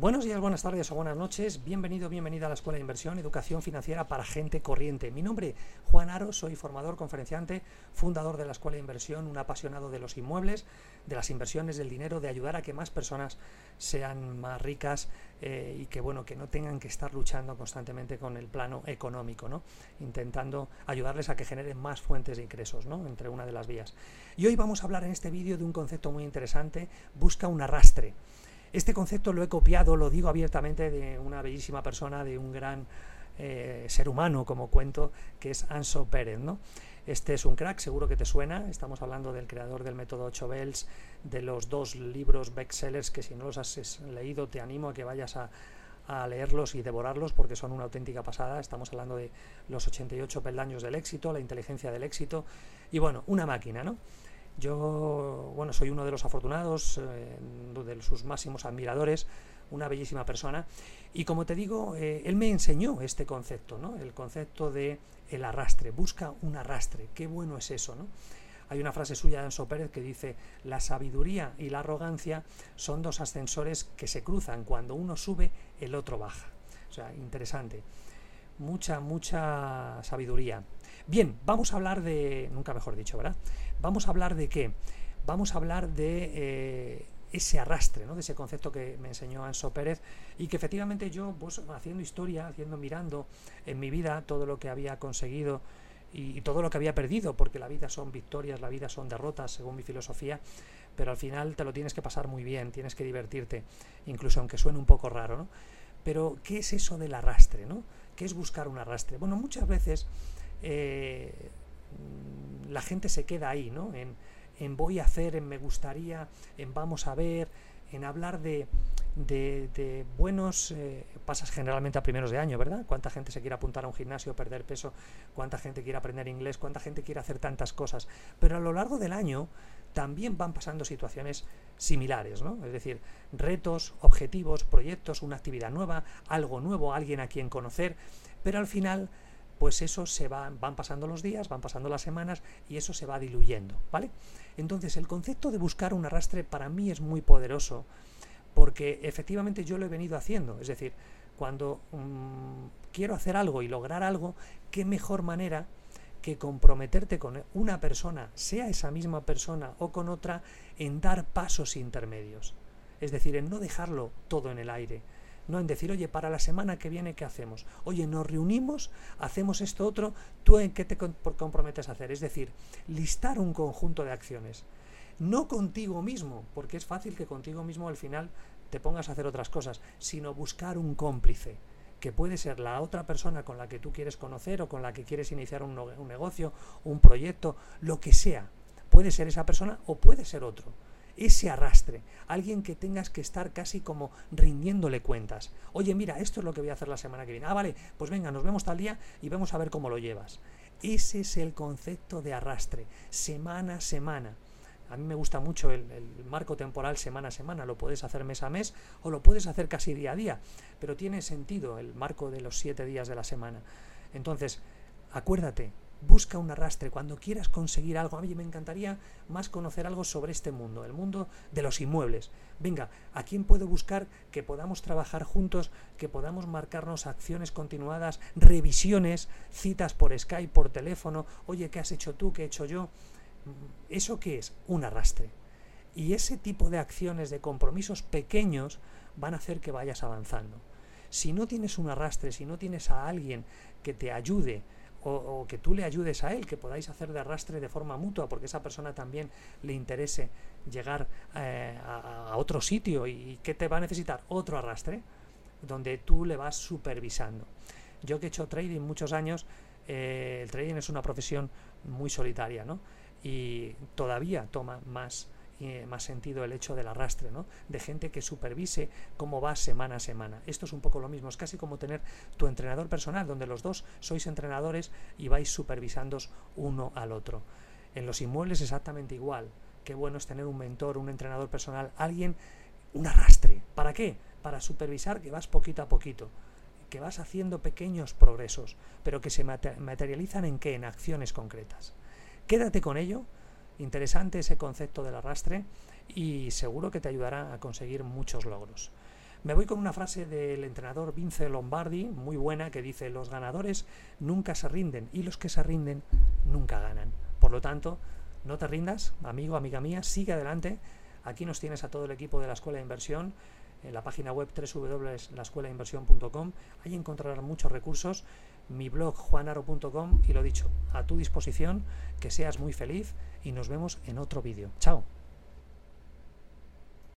Buenos días, buenas tardes o buenas noches. Bienvenido, bienvenida a la Escuela de Inversión, Educación Financiera para Gente Corriente. Mi nombre, Juan Aro, soy formador, conferenciante, fundador de la Escuela de Inversión, un apasionado de los inmuebles, de las inversiones, del dinero, de ayudar a que más personas sean más ricas y que, bueno, que no tengan que estar luchando constantemente con el plano económico, ¿no? Intentando ayudarles a que generen más fuentes de ingresos, ¿no? Entre una de las vías. Y hoy vamos a hablar en este vídeo de un concepto muy interesante: busca un arrastre. Este concepto lo he copiado, lo digo abiertamente, de una bellísima persona, de un gran ser humano, como cuento, que es Anso Pérez, ¿no? Este es un crack, seguro que te suena. Estamos hablando del creador del método 8 Bells, de los 2 libros bestsellers que, si no los has leído, te animo a que vayas a leerlos y devorarlos, porque son una auténtica pasada. Estamos hablando de los 88 peldaños del éxito, la inteligencia del éxito, y bueno, una máquina, ¿no? Yo, bueno, soy uno de los afortunados, de sus máximos admiradores, una bellísima persona, y como te digo, él me enseñó este concepto, ¿no? El concepto de el arrastre. Busca un arrastre. Qué bueno es eso, ¿no? Hay una frase suya de Anso Pérez que dice: la sabiduría y la arrogancia son 2 ascensores que se cruzan. Cuando uno sube, el otro baja. O sea, interesante. Mucha sabiduría. Bien, vamos a hablar de... Nunca mejor dicho, ¿verdad? Vamos a hablar de ¿qué? Vamos a hablar de ese arrastre, ¿no? De ese concepto que me enseñó Anso Pérez, y que efectivamente yo, pues, haciendo historia, mirando en mi vida todo lo que había conseguido y todo lo que había perdido, porque la vida son victorias, la vida son derrotas, según mi filosofía, pero al final te lo tienes que pasar muy bien, tienes que divertirte, incluso aunque suene un poco raro, ¿no? Pero, ¿qué es eso del arrastre, ¿no? ¿Qué es buscar un arrastre? Bueno, muchas veces la gente se queda ahí, ¿no? En voy a hacer, en me gustaría, en vamos a ver, en hablar de buenos... pasas generalmente a primeros de año, ¿verdad? ¿Cuánta gente se quiere apuntar a un gimnasio, perder peso? ¿Cuánta gente quiere aprender inglés? ¿Cuánta gente quiere hacer tantas cosas? Pero a lo largo del año también van pasando situaciones similares, ¿no? Es decir, retos, objetivos, proyectos, una actividad nueva, algo nuevo, alguien a quien conocer, pero al final, pues eso van pasando los días, van pasando las semanas, y eso se va diluyendo, ¿vale? Entonces, el concepto de buscar un arrastre para mí es muy poderoso, porque efectivamente yo lo he venido haciendo. Es decir, cuando quiero hacer algo y lograr algo, qué mejor manera que comprometerte con una persona, sea esa misma persona o con otra, en dar pasos intermedios. Es decir, en no dejarlo todo en el aire, no en decir: oye, para la semana que viene, ¿qué hacemos? Oye, nos reunimos, hacemos esto otro, ¿tú en qué te comprometes a hacer? Es decir, listar un conjunto de acciones. No contigo mismo, porque es fácil que contigo mismo al final te pongas a hacer otras cosas, sino buscar un cómplice, que puede ser la otra persona con la que tú quieres conocer o con la que quieres iniciar un negocio, un proyecto, lo que sea. Puede ser esa persona o puede ser otro. Ese arrastre, alguien que tengas que estar casi como rindiéndole cuentas. Oye, mira, esto es lo que voy a hacer la semana que viene. Ah, vale, pues venga, nos vemos tal día y vamos a ver cómo lo llevas. Ese es el concepto de arrastre, semana a semana. A mí me gusta mucho el marco temporal semana a semana. Lo puedes hacer mes a mes o lo puedes hacer casi día a día, pero tiene sentido el marco de los 7 días de la semana. Entonces, acuérdate, busca un arrastre. Cuando quieras conseguir algo, a mí me encantaría más conocer algo sobre este mundo, el mundo de los inmuebles. Venga, ¿a quién puedo buscar que podamos trabajar juntos, que podamos marcarnos acciones continuadas, revisiones, citas por Skype, por teléfono? Oye, ¿qué has hecho tú? ¿Qué he hecho yo? ¿Eso qué es? Un arrastre. Y ese tipo de acciones, de compromisos pequeños, van a hacer que vayas avanzando. Si no tienes un arrastre, si no tienes a alguien que te ayude, o que tú le ayudes a él, que podáis hacer de arrastre de forma mutua, porque a esa persona también le interese llegar a otro sitio, y que te va a necesitar otro arrastre, donde tú le vas supervisando. Yo, que he hecho trading muchos años, el trading es una profesión muy solitaria, ¿no? Y todavía toma más sentido el hecho del arrastre, ¿no? De gente que supervise cómo va semana a semana. Esto es un poco lo mismo, es casi como tener tu entrenador personal, donde los dos sois entrenadores y vais supervisándoos uno al otro. En los inmuebles exactamente igual. Qué bueno es tener un mentor, un entrenador personal, alguien, un arrastre. ¿Para qué? Para supervisar que vas poquito a poquito, que vas haciendo pequeños progresos, pero que se materializan ¿en qué? En acciones concretas. Quédate con ello. Interesante ese concepto del arrastre, y seguro que te ayudará a conseguir muchos logros. Me voy con una frase del entrenador Vince Lombardi, muy buena, que dice: los ganadores nunca se rinden y los que se rinden nunca ganan. Por lo tanto, no te rindas, amigo, amiga mía, sigue adelante. Aquí nos tienes a todo el equipo de la Escuela de Inversión, en la página web www.laescuelainversión.com. Ahí encontrarás muchos recursos, mi blog juanaro.com, y lo dicho, a tu disposición, que seas muy feliz y nos vemos en otro vídeo. Chao.